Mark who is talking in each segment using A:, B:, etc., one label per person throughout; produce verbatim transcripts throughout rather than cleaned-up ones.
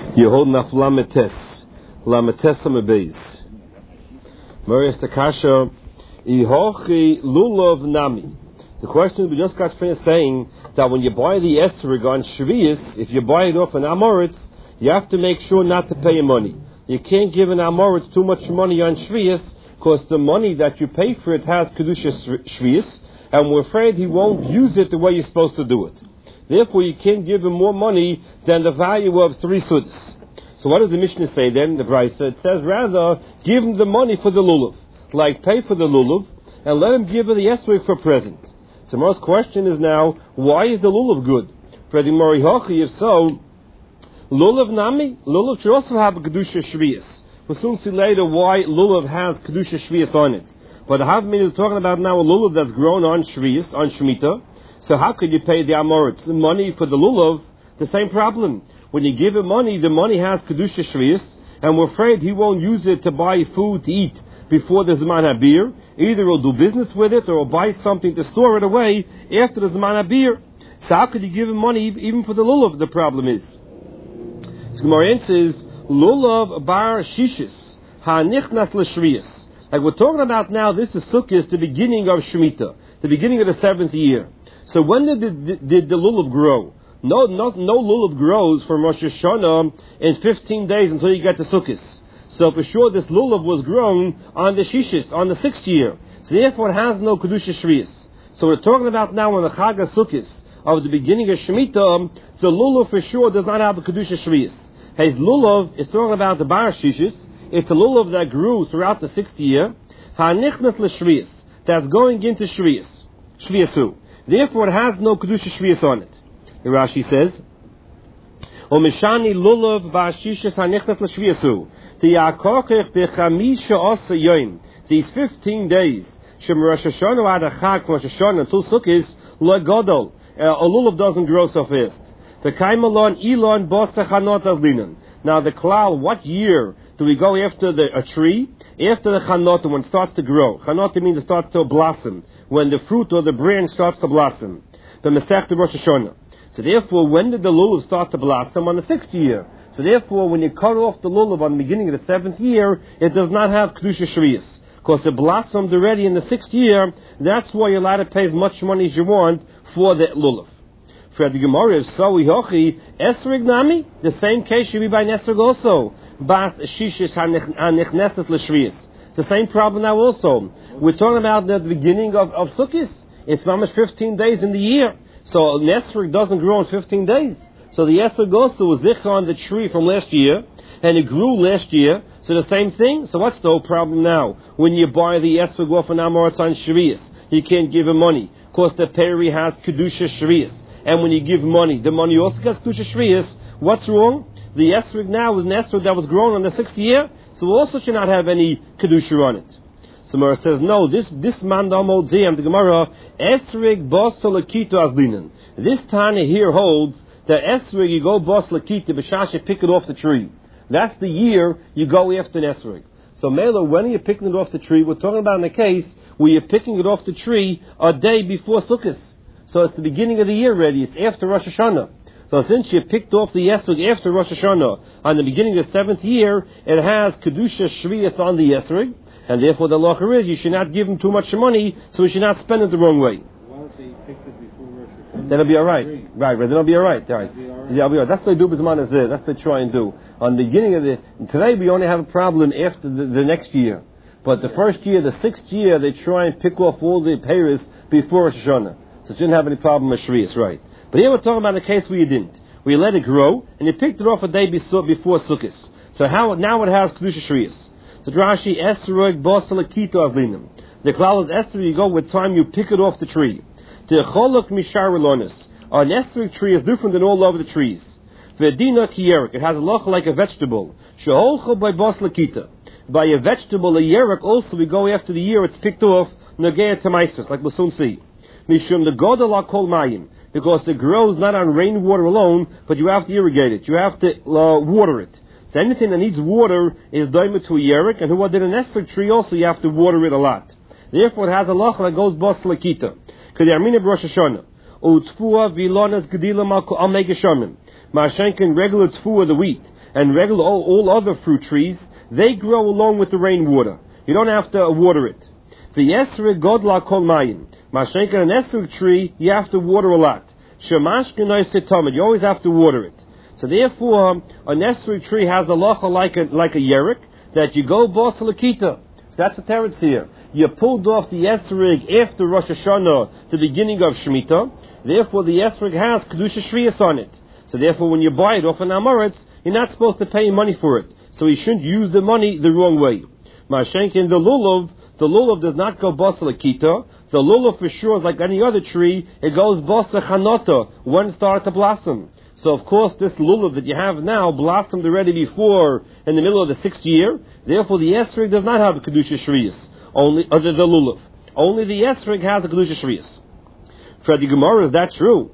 A: Yehod Naf Lametes Lametes Amabeis Marius Takasha Ihochi Lulav Nami. The question we just got finished saying that when you buy the esrog on Shvius, if you buy it off an Amoritz, you have to make sure not to pay money. You can't give an Amoritz too much money on Shvius because the money that you pay for it has Kedusha Shvius, and we're afraid he won't use it the way you're supposed to do it. Therefore, you can't give him more money than the value of three suds. So what does the Mishnah say then, the Brisa? It says rather, give him the money for the lulav. Like, pay for the lulav, and let him give her the esrog for present. So most question is now, why is the lulav good? For the Mori Hochi, if so, lulav nami, lulav should also have a Kedusha Shvius. We'll soon see later why lulav has Kedusha Shvius on it. But the Havmin is talking about now a lulav that's grown on Shvius, on Shemitah. So how could you pay the Amoritz money for the lulav? The same problem. When you give him money, the money has Kedusha Shvius, and we're afraid he won't use it to buy food to eat before the Zman HaBir. Either he'll do business with it, or he'll buy something to store it away after the Zman HaBir. So how could you give him money even for the lulav? The problem is. So Gemara says, lulav bar shishis ha-nichnas l'shvius. Like we're talking about now, this is Sukkot, the beginning of Shemitah, the beginning of the seventh year. So when did the, did the lulav grow? No, no, no lulav grows from Rosh Hashanah in fifteen days until you get to Sukkot. So for sure this lulav was grown on the Shishis, on the sixth year. So therefore it has no Kedusha Shvius. So we're talking about now on the Chag HaSukkos of the beginning of Shemitah, the lulav for sure does not have a Kedusha Shvius. His lulav is talking about the Bar Shishis. It's a lulav that grew throughout the sixth year. Ha-nichnas l'shvius. That's going into Shvius. Shviusu. Therefore, it has no Kedusha Shvius on it. The Rashi says, O mishani lulav ba'ashishas hanichnas l'shviusu. Tiyakochech b'chamisha osa yoim. These fifteen days, Shem Rosh Hashanah ad Chag from Rosh Hashanah until Sukkot, lo godol. A lulav doesn't grow so fast. The kaimalon ilon bos techanot azlinan. Now the klal, what year do we go after the, a tree? After the chanot, when it starts to grow. Chanot means it starts to blossom. When the fruit or the branch starts to blossom. The Masechta Rosh Hashanah. So therefore, when did the lulav start to blossom? On the sixth year. So therefore, when you cut off the lulav on the beginning of the seventh year, it does not have Kedusha Shvius. Because it blossomed already in the sixth year, that's why you're allowed to pay as much money as you want for the lulav. For the Gemara, so Hochi, esrog nami, the same case should be by esrog also. Bas shishis hanichneses l'shvius. It's the same problem now also. We're talking about the beginning of, of Sukkot. It's almost fifteen days in the year. So an esrog doesn't grow in fifteen days. So the esrog also was zichar on the tree from last year, and it grew last year. So the same thing. So what's the whole problem now? When you buy the esrog off an Amoritz on Shvius, you can't give him money. Of course, the peri has Kedusha Shvius. And when you give money, the money also gets Kedusha Shvius. What's wrong? The esrog now is an esrog that was grown on the sixth year, so also should not have any Kedusha on it. So Gemara says, no, this this man Damodziam, the Gemara, esrog bos lakita azlinan. This Tanya here holds that esrog, you go bos lakita, b'shash, you pick it off the tree. That's the year you go after an esrog. So Mela, when are you picking it off the tree? We're talking about in a case where you're picking it off the tree a day before Sukkot. So it's the beginning of the year already. It's after Rosh Hashanah. So since you picked off the esrog after Rosh Hashanah on the beginning of the seventh year, it has Kedusha Shvius on the esrog, and therefore the lacha is you should not give him too much money, so you should not spend it the wrong way.
B: Why don't they pick it before Rosh Hashanah?
A: Then it'll be all right. Right, right. Then it'll be all right. All right.
B: Be all right.
A: Yeah, it'll be all right. That's what they do. Bisman is there. That's what they try and do. On the beginning of the today, we only have a problem after the, the next year, but the first year, the sixth year, they try and pick off all the payers before Rosh Hashanah. So it shouldn't have any problem with Shvius, right? But here we're talking about a case where you didn't. Where you let it grow, and you picked it off a day before Sukkot. So how now it has Kedusha Shvius. So Rashi, esrog bos lakita avlinim. The klal is esrog, you go with time, you pick it off the tree. The cholok mishar elonis. An esrog tree is different than all other trees. V'edina kiyerik. It has a loch like a vegetable. Sheholcho by bos lakita. By a vegetable, a yerek, also we go after the year it's picked off, nagea tamaisis, like we'll soon see. Mishum the godel kol mayim, because it grows not on rainwater alone, but you have to irrigate it. You have to uh, water it. So anything that needs water is daima to a yerek, and who did an esrog tree also you have to water it a lot. Therefore it has a lach that goes bos lakita. K'diyarmina b'Rosh Hashanah. U'tfua v'ilonas gedila malko al megashamim. Ma'ashenkin regular tfua the wheat. and regular all, all other fruit trees, they grow along with the rainwater. You don't have to water it. The esrig godla kol mayim. Mashenka, an esrig tree, you have to water a lot. Shemashkenoi sitamid, you always have to water it. So therefore, an esrig tree has a locha like a like a yerik that you go bosalakita. So that's the teretz here. You pulled off the esrig after Rosh Hashanah, the beginning of Shemitah. Therefore, the esrig has kedusha shvius on it. So therefore, when you buy it off an amoritz, you're not supposed to pay money for it. So you shouldn't use the money the wrong way. Mashenkin, the lulav, the lulav does not go bosalakita. The lulav for sure is like any other tree. It goes bosalachanota when it starts to blossom. So of course, this lulav that you have now blossomed already before in the middle of the sixth year. Therefore, the esrig does not have a kedusha shvius. Only other the lulav. Only the esrig has a kedusha shvius. For the Gemara, is that true?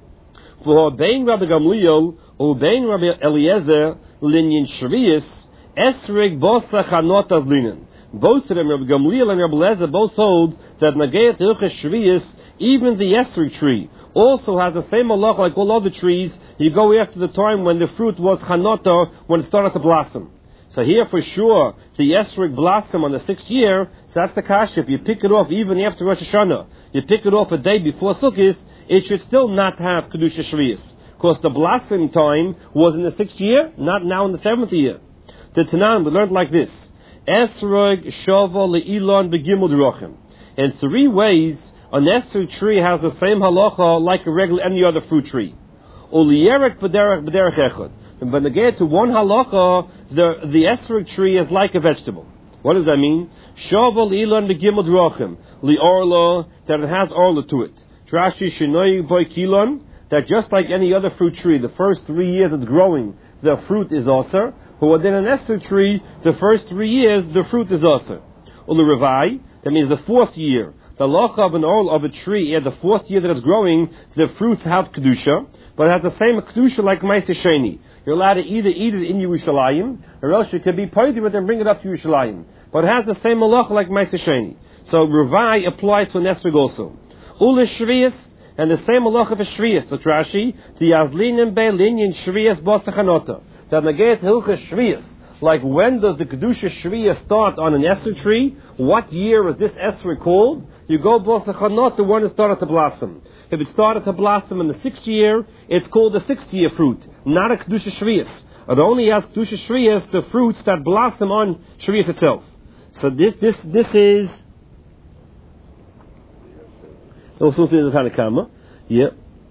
A: For Bein Rabbi Gamliel or Bein Rabbi Eliezer linyan shvius esrig bosa chanotas linen. Both of them, Rabbi Gamliel and Rabbi Eliezer, both hold that Nagayat Hilchas Shvius, even the esrig tree, also has the same halach like all other trees. You go after the time when the fruit was chanota, when it started to blossom. So here for sure, the esrig blossom on the sixth year, so that's the kasha. If you pick it off even after Rosh Hashanah, you pick it off a day before Sukkot, it should still not have Kedusha Shvius. Because the blossom time was in the sixth year, not now in the seventh year. The Tanan, we learned like this. Esrog, Shava, Le'ilon, Begimel, Drachim. In three ways, an esrig tree has the same halacha like a regular any other fruit tree. Uliyerek b'derech b'derech echad. And when they get to one halacha, the the esrig tree is like a vegetable. What does that mean? Shava, Le'ilon, Begimel, Drachim. Le'orla, that it has orla to it. Trashi, Shinoi, Boy, Kilon, that just like any other fruit tree, the first three years it's growing, the fruit is aser. But within an esrig tree, the first three years, the fruit is aser. Ulu Revai, that means the fourth year. The locha of an oil of a tree, at the fourth year that it's growing, the fruits have kedusha, but it has the same kedusha like Ma'aseh Sheni. You're allowed to either eat it in Yerushalayim, or else you could be paid with it and bring it up to Yerushalayim. But it has the same locha like Ma'aseh Sheni. So Revai applies to an esrig also. Ulu Shvius, and the same halacha for shvius. So Rashi, the yazlinim be linyan shvius bosachanota. That negayat hilchas shvius. Like when does the kedusha shvius start on an esrig tree? What year is this esrig called? You go bosachanota when it started to blossom. If it started to blossom in the sixth year, it's called a sixth year fruit, not a kedusha shvius. It only has kedusha shvius the fruits that blossom on shvius itself. So this this this is. Also, the Tanakama. Yeah.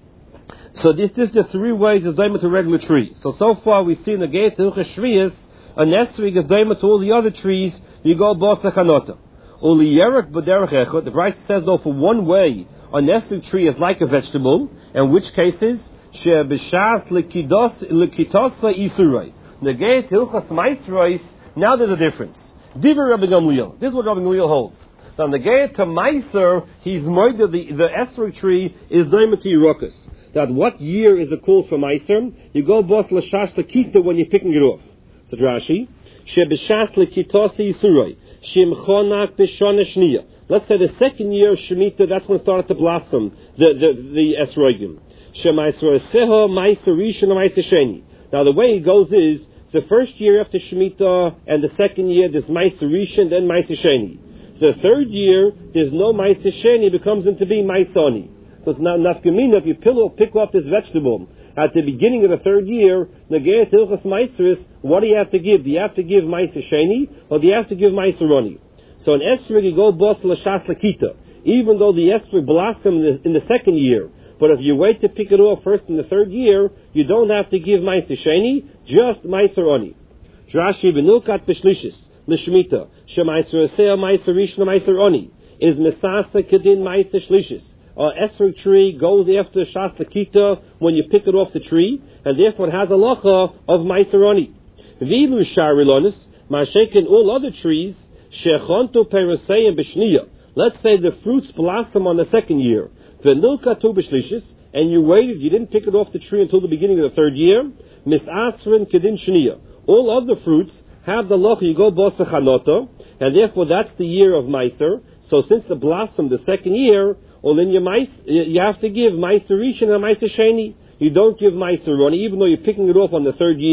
A: So this, this is the three ways is daima to regular tree. So so far we see in the gate to Hilchas Shvius, a esrig is daima to all the other trees. You go bosa chanota. Uli yerek b'derech echad. The Brisa says though for one way, an esrig tree is like a vegetable. In which cases, she b'shas lekitos lekitosa isurei. The gate Hilchas Maisrois. Now there's a difference. Divrei Rabbi Gamliel. This is what Rabbi Gamliel holds. So on the gate to Meiser, he's moida the the esrig tree is daima to Yerokas. That what year is it called for Meiser? You go bos l'shash l'kita when you're picking it off. So Rashi, she b'shash l'kitosi yisuroi, shimchonak b'shona shniya. Let's say the second year of Shemitah, that's when it started to blossom, the the, the esrogim. She Meiser seho Meiser rishon Meiser sheni. Now the way it goes is, the first year after Shemitah, and the second year there's Meiser rishon, then Meiser sheni. The third year, there's no Ma'aseh Sheni, it becomes into being Ma'asoni. So it's not nafkamina if you pill, pick off this vegetable at the beginning of the third year, Nagayat Hilchas Ma'aseh, what do you have to give? Do you have to give Ma'aseh Sheni, or do you have to give Ma'aseh Roni? So an esrig, you go bos l'shas l'kita, even though the esrig blossomed in the, in the second year. But if you wait to pick it off first in the third year, you don't have to give Ma'aseh Sheni, just Ma'aseh Roni. Rashi v'nulkat b'shlishis. L'shmita, shemaiser aseh maiser rishon maiser oni, is mesasa kedin maiser shlishis. Our esrig tree goes after shas l'kita when you pick it off the tree, and therefore it has a lacha of maiser oni. V'ilu sharilonis, ma'ashekin all other trees, shechonto perasei b'shniya. Let's say the fruits blossom on the second year, v'nulkatu b'shlishis, and you waited, you didn't pick it off the tree until the beginning of the third year, misasrin kedin shniya. All other fruits have the loch, you go bosa chanota, and therefore that's the year of Meiser. So since the blossom the second year, well then you mice, you have to give Meiser Rishon and Meiser Sheni. You don't give Meiser Roni, even though you're picking it off on the third year,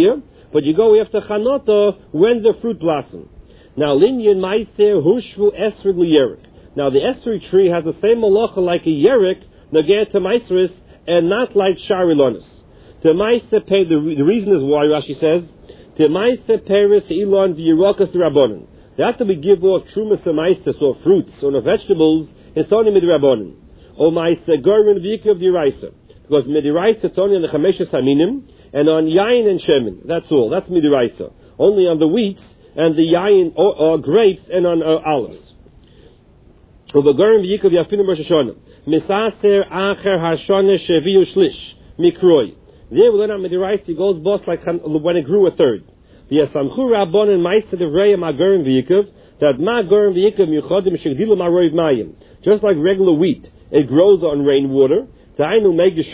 A: but you go after Chanota when the fruit blossom. Now, linyan meiser hushvu esrig liyerik. Now, the esrig tree has the same malacha like a yerik, nageh to meiseris, and not like sharilonis. The meiser pay, the, the reason is why, Rashi says, the meiser peris ilon v'yirokas rabbonin. They have to be give off trumas and meiser, or fruits, or no vegetables, it's only midrabbonin. Or meiser gorin v'yikav d'iraisa. Because midiraisa, it's only on the chameshes haminim, and on yain and shemen. That's all. That's midiraisa. Only on the wheats, and the yain, or, or grapes, and on uh, olives. Over gorin v'yikav yafinim rosh hashanah. Misaser acher hashana sheviu shlish. Mikroi. There we learn out midiraisa, it goes boss like when it grew a third. V'yasamchu rabbon and meiser devreya ma gorin v'yikav, that ma gorin v'yikav miuchodim shegdilu ma roiv mayim. Just like regular wheat, it grows on rainwater. You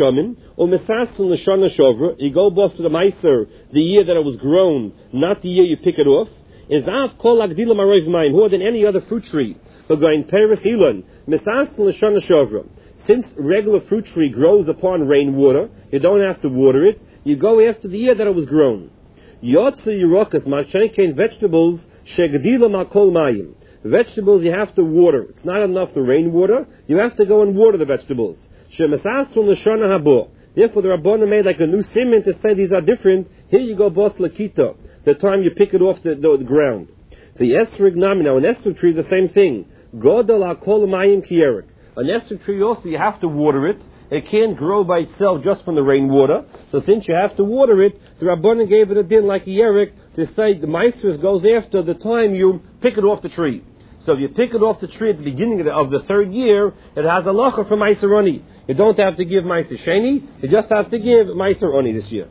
A: go both to the meiser the year that it was grown, not the year you pick it off. Is av kol agdila maroiv mayim more than any other fruit tree. So going peris ilan misasin l'shana shovra. Since regular fruit tree grows upon rainwater, you don't have to water it. You go after the year that it was grown. Yotze yirokas mashenkein vegetables shegdila makol mayim. Vegetables you have to water. It's not enough the rainwater. You have to go and water the vegetables. Therefore, the Rabbanan made like a new siman to say these are different. Here you go, boss lakita, the time you pick it off the, the, the ground. The esrig nami, now an esrig tree is the same thing. Godal akol mayim kierik. An esrig tree also you have to water it. It can't grow by itself just from the rainwater. So since you have to water it, the Rabbanan gave it a din like a yerik to say the maestros goes after the time you pick it off the tree. So if you pick it off the tree at the beginning of the, of the third year, it has a lacha for Meiser Oni. You don't have to give Meiser Sheni, you just have to give Meiser Oni this year.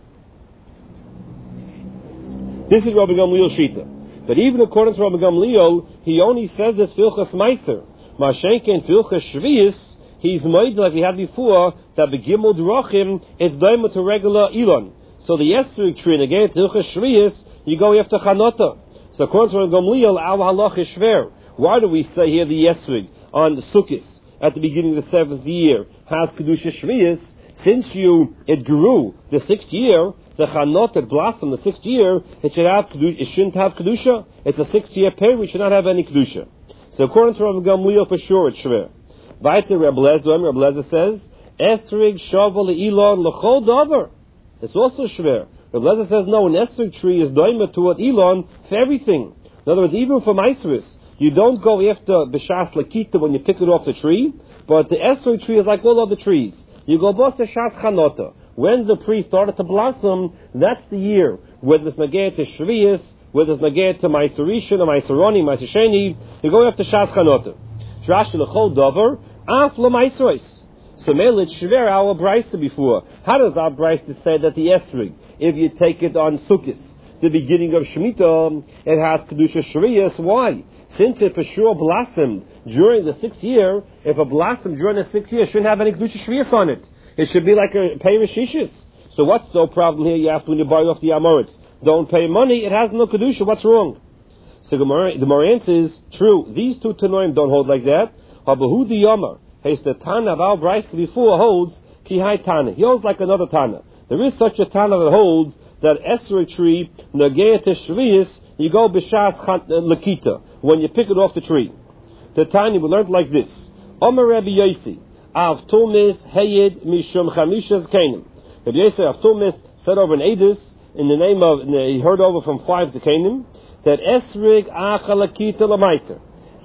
A: This is Rabbi Gamliel Shita. But even according to Rabbi Gamliel, he only says this Filchas Meiser. Mashenken Filchas Shvius, he's made like we had before, that Begimel Drachim, it's daima to regular Elon. So the Esrig tree, and again, Filchas Shvius, you go after Chanota. So according to Rabbi Gamliel, our halach is shver. Why do we say here the Esrig on the Sukkot at the beginning of the seventh year has Kedusha Shviyas? Since you, it grew the sixth year, the Chanot that blossomed the sixth year, it should have Kedusha, it shouldn't have Kedusha. It's a sixth year period, we should not have any Kedusha. So according to Rabbi Gamliel, for sure it's Shver. Weiter Rabbi Lezer, Rabbi Lezer says, Esrig Shaval Elon L'chol Dover. It's also Shver. Rabbi Lezer says, no, an Esrig tree is doima to what Elon for everything. In other words, even for Maisris. You don't go after B'shas Lakita when you pick it off the tree, but the Esrog tree is like all other trees. You go both to Shas Chanota. When the tree started to blossom, that's the year. Whether it's Nageh to Shviyas, whether it's Nageh to Maiserishan, or Maiseroni, Maisesheni, you go after Shas Chanota. Shrash L'chol Dover, Af L'Maiseros. So Melit Shver, our Brisa before. How does our Brisa say that the Esrog, if you take it on Sukkot, the beginning of Shemitah, it has Kedusha Shviyas? Why? Since it for sure blossomed during the sixth year, if it blossomed during the sixth year, it shouldn't have any Kedusha Shviyas on it. It should be like a pay Rishishis. So what's the problem here? You have to, when you buy off the Amoritz, don't pay money, it has no Kedusha, what's wrong? So the Gemara answers, true, these two Tanoim don't hold like that. Habahu di Yomar, he's the Tana of our Brisa before holds, Ki Hai Tana. He holds like another Tana. There is such a Tana that holds that Esrog tree, Nageh to Shviyas, you go b'shas lakita when you pick it off the tree. The Tanya we learned like this: Omer Rabbi Yosi, Av Tumis Hayed Mishum Chamishas Kainim. Rabbi Yosi Av Tumis said over an Edus in the name of he heard over from five to Kainim that Esrig Acha Lakita LaMaiser.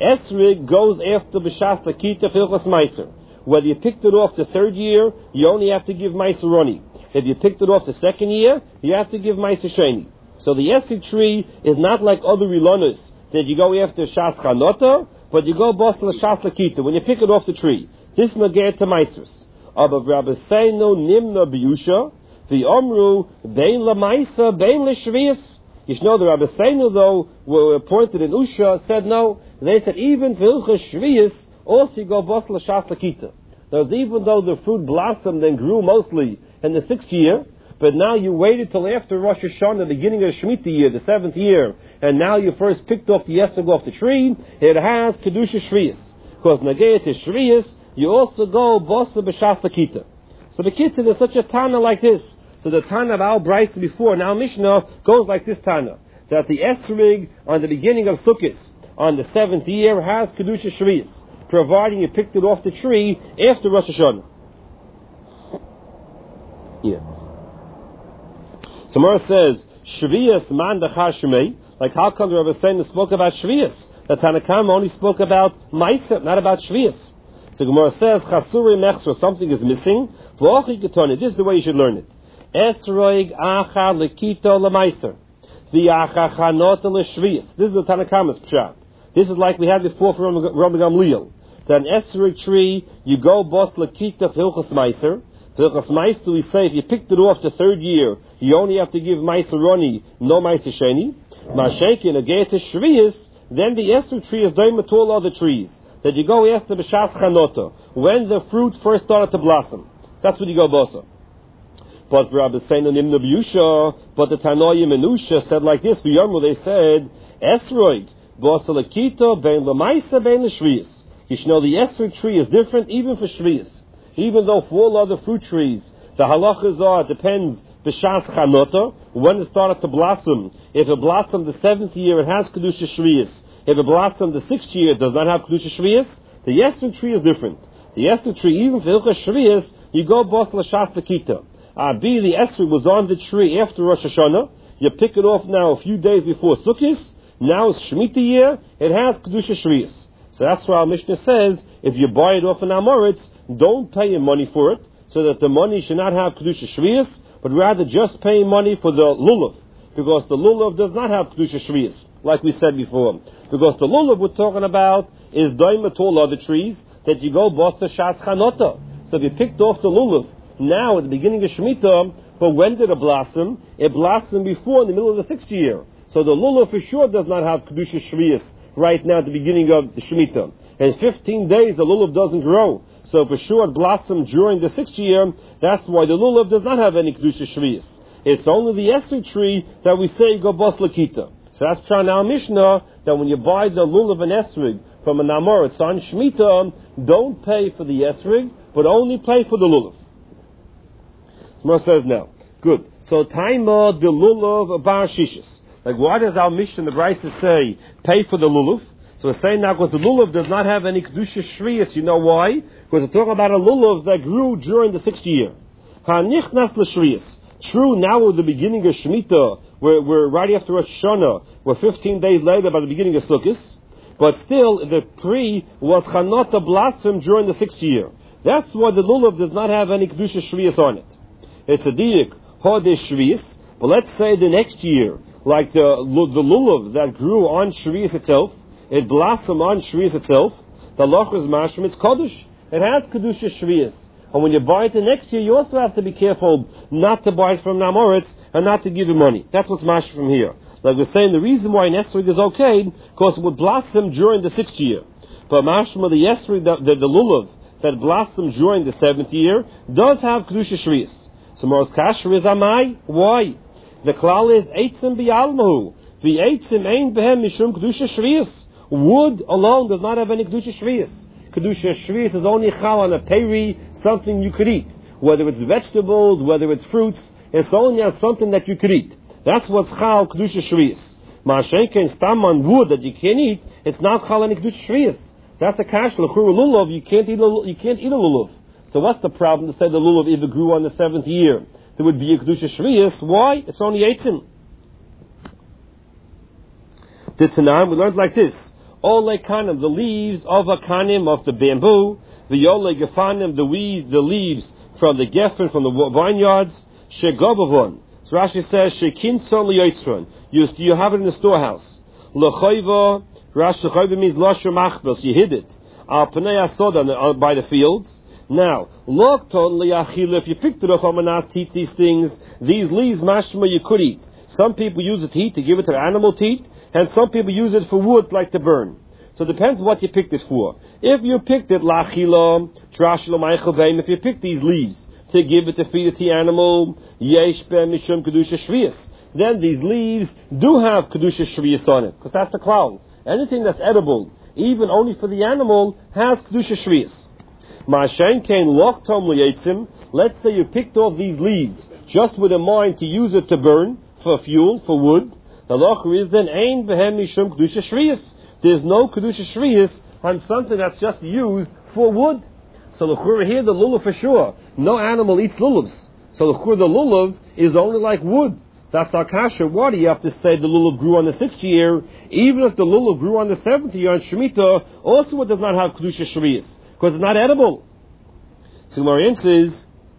A: Esrig goes after b'shas lakita filchas meiser. Whether you picked it off the third year, you only have to give meiser roni. If you picked it off the second year, you have to give meiser sheni. So the Esrig tree is not like other Ilonis that you go after Shas Chanota, but you go boss to Shas Lakita when you pick it off the tree. This Nageh to Maisrus. Abav Rabbi Seinu Nimna Biyusha, the Omru Bein LaMaisa Bein LeShviyas. You know the Rabbi Seinu though were appointed in Usha said no. They said even for Ilchas Shviyas also you go boss to Shas Lakita. Now even though the fruit blossomed and grew mostly in the sixth year, but now you waited till after Rosh Hashanah, the beginning of the Shemitah year, the seventh year, and now you first picked off the Esrog off the tree, it has Kedusha Shviyas. Because Nageh to Shviyas, you also go Bosa B'Shas Lakita. So the kids, there's such a Tana like this, So the Tana of our Brisa before, now Mishnah, goes like this Tana, that the Esrig on the beginning of Sukkot, on the seventh year, has Kedusha Shvius, providing you picked it off the tree after Rosh Hashanah. Yeah. So Mara says, Shvius man dachar shmei, like how come the Rebbe Seinu spoke about Shvius? The Tanakam only spoke about Ma'aser, not about Shvius. So Gemara says, Chasuri mechsra, something is missing. V'ochi ketoni, this is the way you should learn it. Esroig acha lekito lemaiser. V'acha chanota leshvius. This is the Tanakama's pshat. This is like we had before from Rabbi Gamliel. That an esroig tree, you go bos lekito v'hilchos meiser. V'hilchos meiser, we say, if you picked it off the third year, you only have to give meiser roni, no meiser sheni. Ma'ashekin, against the shvius, then the esroig tree is doima to all other trees. That you go after b'shas chanota, when the fruit first started to blossom. That's what you go bosa. But Rabbi Seinu Nimna B'Yusha, but the Tanoim Menusha said like this, V'yomu, they said, Esroig, bosa lekito, ben l'maisa, ben l'shvius. You should know the esroig tree is different even for shvius. Even though for all other fruit trees, the halachas are, it depends, b'shas chanota, when it started to blossom. If it blossomed the seventh year, it has kedusha shvius. If it blossomed the sixth year, it does not have kedusha shvius. The esrog tree is different. The esrog tree, even for ilchas shvius, you go bos l'shas lekito. Abi, the esrog was on the tree after Rosh Hashanah. You pick it off now a few days before Sukkot. Now it's Shemitah year. It has kedusha shvius. So that's why our Mishnah says, if you buy it off an Amoritz, don't pay him money for it, so that the money should not have kedusha shvius, but rather just pay money for the lulav, because the lulav does not have kedusha shvius, like we said before. Because the lulav we're talking about is doima to all other trees that you go both the shatz chanota. So if you picked off the lulav now at the beginning of Shemitah, but when did it blossom? It blossomed before in the middle of the sixth year. So the lulav for sure does not have kedusha shvius right now at the beginning of the Shemitah. In fifteen days the lulav doesn't grow. So for sure it blossomed during the sixth year. That's why the lulav does not have any kedusha shvius. It's only the esrog tree that we say go bos lekita. So that's trying our Mishnah that when you buy the lulav and esrog from an Amoritz on Shemitah, don't pay for the esrog, but only pay for the lulav. Gemara says now, good. So taima the lulav bar shishis. Like why does our Mishnah the Brisa say pay for the lulav? So we're saying now because the lulav does not have any kedusha shvius. You know why? Because we're talking about a lulav that grew during the sixth year. Hanichnas l'shvius. True, now we're the beginning of Shemitah. We're, we're right after Rosh Hashanah. We're fifteen days later by the beginning of Sukkot. But still, the pre was chanota blossom during the sixth year. That's why the lulav does not have any kedusha shvius on it. It's a diuk hodesh shvius. But let's say the next year, like the the lulav that grew on shvius itself, it blossomed on shvius itself. The loch is mashrim. It's kodesh. It has kedusha shvius. And when you buy it the next year, you also have to be careful not to buy it from Namoritz and not to give him money. That's what's mashrim from here. Like we're saying, the reason why an esrog is okay, because it would blossom during the sixth year. But mashrim of the esrog, the, the, the lulav that blossomed during the seventh year, does have kedusha shvius. So Moros kasher is amai. Why? The klal is eitzim bi'almahu. The eitzim ein behem mishum kedusha shvius. Wood alone does not have any kedusha shvius. Kedusha shvius is only chal on a peri, something you could eat. Whether it's vegetables, whether it's fruits, it's only on something that you could eat. That's what's chal kedusha shvius. Ma'ashenken stam on wood that you can't eat, it's not chal any kedusha shvius. That's a kash l'chur lulav. You can't eat a, you can't eat a lulav. So what's the problem to say the lulav if it grew on the seventh year? There would be a kedusha shvius. Why? It's only eitzim. The Tanam we learned like this. Ole kanim, the leaves of a kanim of the bamboo. The ole gefanim, the weeds, the leaves from the geffen, from the vineyards. Shegobavon. So Rashi says, shekinson liyotzron. You you have it in the storehouse. Lechoiva. Rashi lechoiva means losher machbos. You hid it. Al pnei asoda, by the fields. Now, lokton liyachil. If you picked it up on manas to eat these things, these leaves mashma you could eat. Some people use it to eat, to give it to animal to eat. And some people use it for wood, like to burn. So it depends what you picked it for. If you picked it lachila, trashlo ma'ichavim, if you picked these leaves to give it to feed it to the animal, yesh ben mishum kedusha shvius, then these leaves do have kedusha shvius on it, because that's the klal. Anything that's edible, even only for the animal, has kedusha shvius. Ma'ashen kein loch tom liyetzim. Let's say you picked off these leaves just with a mind to use it to burn for fuel, for wood. The loch is then ein behem mishum kedusha shriyas. There's no kedusha shriyas on something that's just used for wood. So l'chura here the lulav for sure. No animal eats lulavs. So l'chura the lulav is only like wood. That's our kasha. Why do you have to say the lulav grew on the sixth year? Even if the lulav grew on the seventh year on Shemitah, also it does not have kedusha shriyas because it's not edible. So Marian says,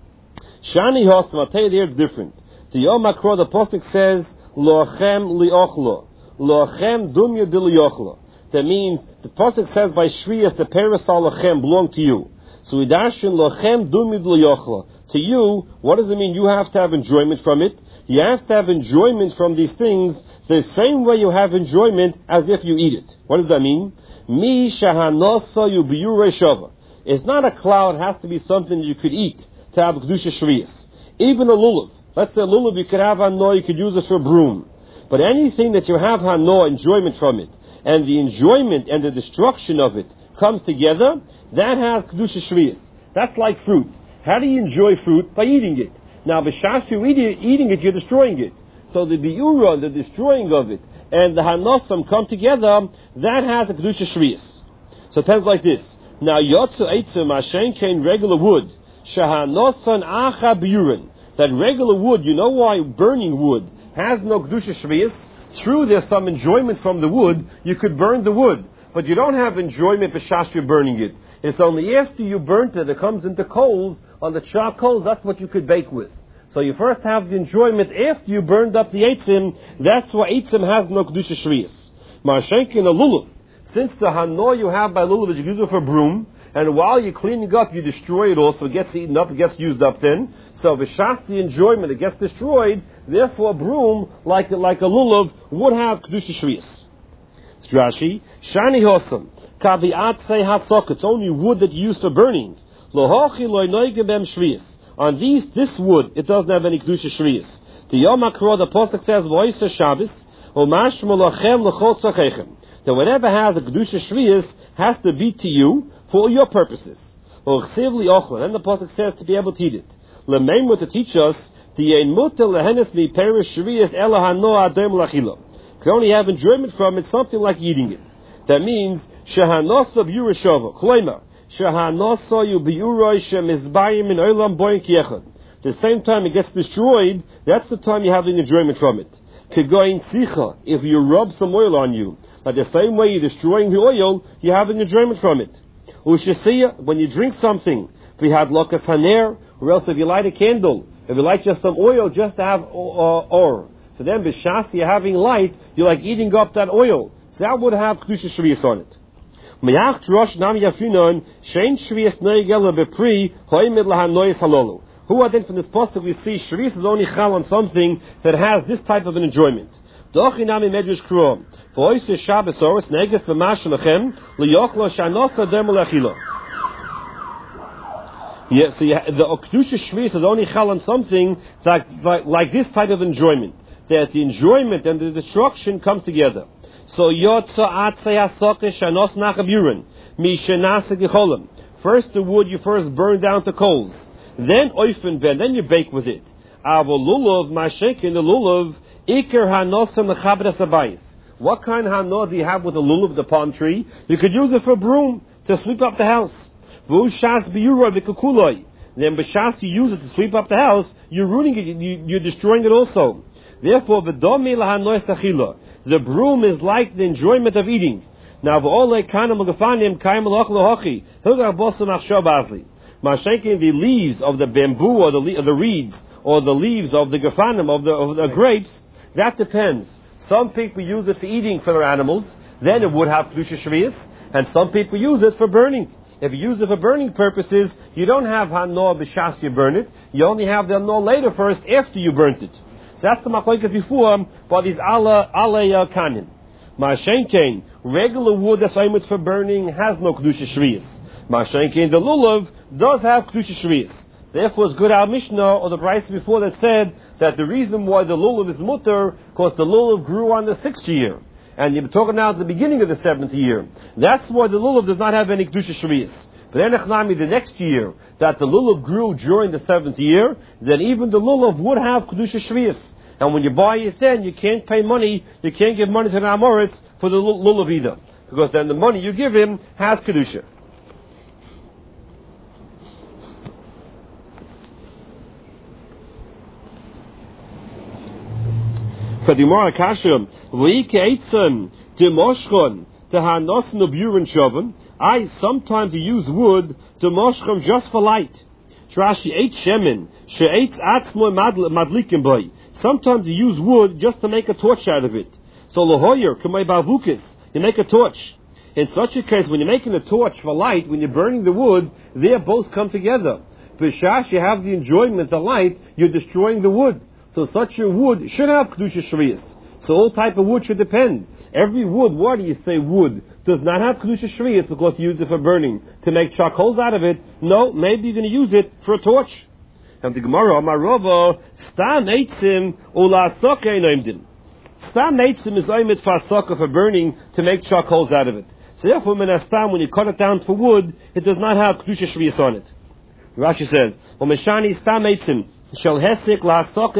A: Shani Hosam, I'll tell you there it's different. The Yom HaKro, the Pasuk says, Lo'achem li'ochlo. Lo'achem dumya dili'ochlo. That means, the Pasuk says by Shriyas, the parasol lochem belong to you. So Idashin lochem dumya dili'ochlo. To you, what does it mean? You have to have enjoyment from it. You have to have enjoyment from these things the same way you have enjoyment as if you eat it. What does that mean? Mi shahanosa yu biyurei shava. It's not a cloud, it has to be something you could eat to have kedusha shriyas. Even a lulav. Let's say a lulav you could have hano, you could use it for broom. But anything that you have hano, enjoyment from it, and the enjoyment and the destruction of it comes together, that has kedusha shriyas. That's like fruit. How do you enjoy fruit? By eating it. Now, b'shas you eat it, eating it, you're destroying it. So the biura, the destroying of it, and the hanosam come together, that has a kedusha shriyas. So it depends like this. Now, yotzu eitzim ashen kain regular wood, shahanosan acha biurin. That regular wood, you know why burning wood has no kedusha shriyas? True, there's some enjoyment from the wood. You could burn the wood, but you don't have enjoyment b'shas you're burning it. It's only after you burnt it, it comes into coals, on the charcoal, that's what you could bake with. So you first have the enjoyment after you burned up the eitzim. That's why eitzim has no kedusha shriyas. Ma'ashenkin a lulav. Since the hano you have by lulav is you use it for broom, and while you're cleaning up, you destroy it also. It gets eaten up, it gets used up then. So v'shas the enjoyment, it gets destroyed. Therefore, broom, like, like a lulav, would have kedusha shriyas. Rashi, shani hosam, kabi'at say hasok, it's only wood that you use for burning. Lohochi loy noigebem shriyas. On these, this wood, it doesn't have any kedusha shriyas. The Yom HaKro, the Pasuk says, V'oisa Shabbos, U'mashma lochem l'chol tzachechem. That whatever has a kedusha shriyas has to be to you for all your purposes. U'chsiv li'ochlan. And the Pasuk says to be able to eat it. L'meimu to teach us, T'yein muter lehenes mi perish shriyas ela hano adem l'achilo. You can only have enjoyment from it, something like eating it. That means, Shehanosa b'yurashova. Chleima. The same time it gets destroyed, that's the time you have the enjoyment from it. If you rub some oil on you, like the same way you're destroying the oil, you have an enjoyment from it. When you drink something, if you have lokas haner, or else if you light a candle, if you light just some oil just to have or. So then b'shas you're having light, you're like eating up that oil. So that would have kedusha shriyas on it. Who are then from this pasuk we see shris is only chal on something that has this type of an enjoyment. Yeah, so you, the kedusha shris is only chal on something like, like, like this type of enjoyment. That the enjoyment and the destruction comes together. So yotza atzay hasoke shanos nachaburin mishenase gecholim. First the wood you first burn down to coals, then oifen ben, then you bake with it. Avo lulav mashekin the lulav iker hanosam lechabras abayis. What kind of hano do you have with the lulav, the palm tree? You could use it for broom to sweep up the house. V'ushas biyura v'kukuloi. Then b'shas you use it to sweep up the house, you're ruining it, you, you're destroying it also. Therefore, v'domi lahanois achila. The broom is like the enjoyment of eating. Now, the leaves of the bamboo or the, le- the reeds or the leaves of the gefanim, of the, of the grapes, that depends. Some people use it for eating for their animals, then it would have kedusha shriyas, and some people use it for burning. If you use it for burning purposes, you don't have hano b'shas you burn it, you only have the hano later first after you burnt it. So that's the machlokes before, but these ala ala kanin. Ma'ashenkein, regular wood that's aimed for burning has no kedusha shriyas. Ma'ashenkein, the lulav does have kedusha shriyas. Therefore, it's good our Mishnah or the price before that said that the reason why the lulav is mutter because the lulav grew on the sixth year, and you're talking now at the beginning of the seventh year. That's why the lulav does not have any kedusha shriyas. But Enechnami, the next year, that the lulav grew during the seventh year, then even the lulav would have Kedusha Shvius. And when you buy it then, you can't pay money, you can't give money to the Amoritz for the lulav either. Because then the money you give him has Kedusha. For the Gemara Kasha, V'ike Eitzem, Demoshchon, Tehanos Nuburin Shoven, I sometimes use wood to moshchem just for light. Trashi ate shemen, she ate atzmo madlikim boy. Sometimes you use wood just to make a torch out of it. So lahoyer, kamei bavukis, you make a torch. In such a case, when you're making a torch for light, when you're burning the wood, they both come together. B'shash, you have the enjoyment of light, you're destroying the wood. So such a wood should have Kedusha Shvius. So all type of wood should depend. Every wood, why do you say wood, does not have Kedusha Shvius because you use it for burning. To make charcoals out of it, no, maybe you're going to use it for a torch. And the Gemara, Amar Rava, Stam Eitzim Ula Soka Einoimdim. Stam Eitzim is oimit for Soka for burning to make charcoals out of it. So therefore, Menastam, when you cut it down for wood, it does not have Kedusha Shvius on it. Rashi says, Omeshani Stam Eitzim Shel Hesek La Soka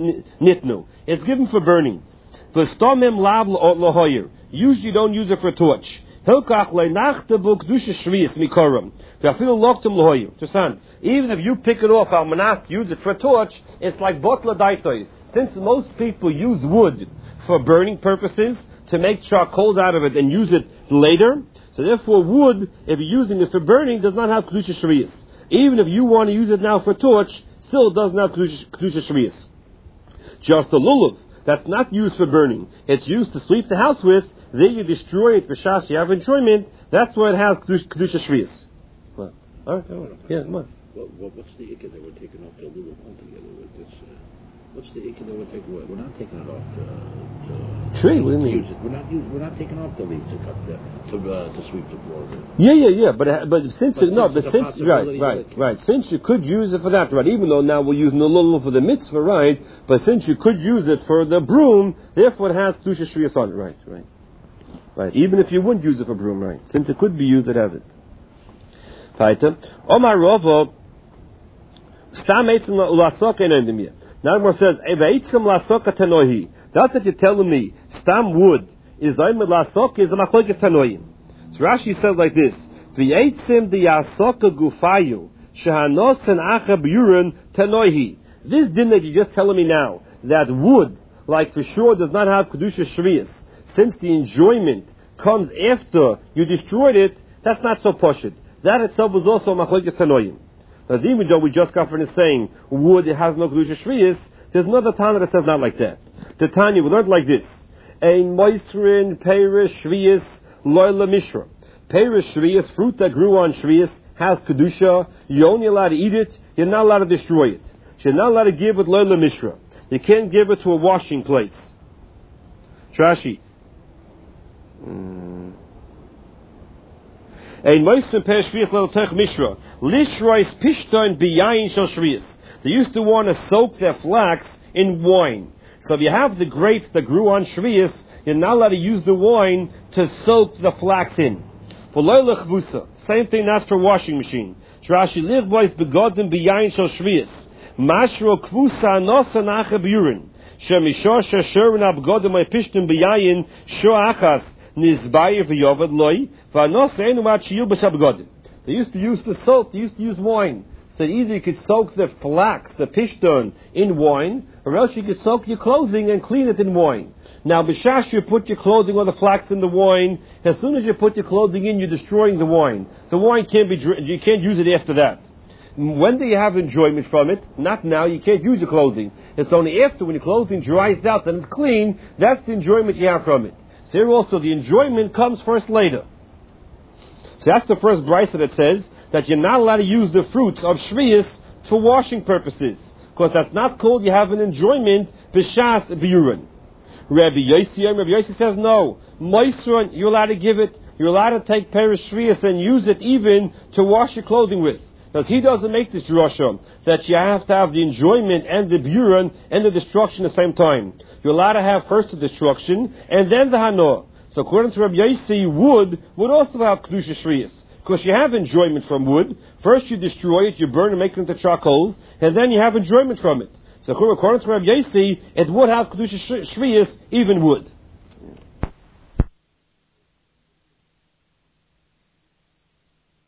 A: Nitnu. It's given for burning. V'stomim lav lahoyer. Usually you don't use it for a torch. Hilkach le'nach debu kedusha shvius mikoram. V'afilu loktem lahoyer. Understand? Even if you pick it off, almanas to use it for a torch, it's like botla daitoi. Since most people use wood for burning purposes, to make charcoals out of it and use it later, so therefore wood, if you're using it for burning, does not have kedusha shvius. Even if you want to use it now for a torch, still doesn't have kedusha shvius. Just a lulav that's not used for burning, it's used to sweep the house with, then you destroy it for shas, you have enjoyment, that's why it has Kedusha Shvius. Well, alright, alright, yeah, come on.
C: What, what, what's the ikka that we're taking off the lulav altogether with this? Uh, what's the ikka that we're taking away? We're not taking it off the, the
A: tree, what do you mean?
C: Use it. We're not, use, we're not taking off the leaves to cut the, to, uh, to sweep the floor with.
A: Yeah, yeah, yeah, but uh, but since
C: but
A: it, no, but since right, right, right, since you could use it for that, right? Even though now we're using the lulav for the mitzvah, right? But since you could use it for the broom, therefore it has Kedusha Shvius on it, right, right, right. Even if you wouldn't use it for broom, right? Since it could be used, it has it. Weiter. Omar Rava, Stam Eitzim Lasoka Einoimdim. Now the Gemara says, Eitzim Lasoka Tanohi. That's what you're telling me. Stam wood is Oimid Lasoka is a machlokes Tanoim. So Rashi says like this: V'eitzim diyasoka gufayu shehanos and acha b'yurin tanoihi. This din that you're just telling me now, that wood, like for sure, does not have kedusha shvius, since the enjoyment comes after you destroyed it, that's not so poshut. That itself was also machlokes tanoim. Because even though we just got from saying wood it has no kedusha shvius, there's another Tanya that says not like that. The Tanya we learned like this: Ein moisrin perish shvius loyla mishra. Perish shvius, fruit that grew on shvius, has kedusha. You're only allowed to eat it. You're not allowed to destroy it. You're not allowed to give it loyla mishra. You can't give it to a washing place. Trashi. Ein moisrin perish shvius loyla tech mishra. Lishrois pishton biyayin shel shvius. They used to want to soak their flax in wine. So if you have the grapes that grew on shvius, you're not allowed to use the wine to soak the flax in. For loyla chvusa, same thing that's for washing machine. Rashi lichbois begodim biyayin shel shvius. Mashro kvusa nosa nacha b'urin. Shemishor shashurin abgodim ay pishtim biyayin sho achas nizbayer v'yovad loy v'anosa enu mat shiyul b'shabgodim. They used to use the salt, they used to use wine. So either you could soak the flax, the pishton, in wine, or else you could soak your clothing and clean it in wine. Now, b'shash, you put your clothing or the flax in the wine. As soon as you put your clothing in, you're destroying the wine. The wine can't be, you can't use it after that. When do you have enjoyment from it? Not now. You can't use your clothing. It's only after, when your clothing dries out and it's clean, that's the enjoyment you have from it. So here also, the enjoyment comes first later. So that's the first brisa that says that you're not allowed to use the fruits of shvius for washing purposes, because that's not called you have an enjoyment b'shas b'yurin. Rabbi Yossi, Rabbi Yossi says no. Moisron, you're allowed to give it. You're allowed to take perish shvius and use it even to wash your clothing with. Because he doesn't make this drasha that you have to have the enjoyment and the b'yurin and the destruction at the same time. You're allowed to have first the destruction and then the hanoah. So according to Rabbi Yossi, wood would also have kedusha shvius, Because you have enjoyment from wood. First you destroy it, you burn and make it into charcoals, and then you have enjoyment from it. So according to Rabbi Yossi, it would have Kedusha Shvius, even wood.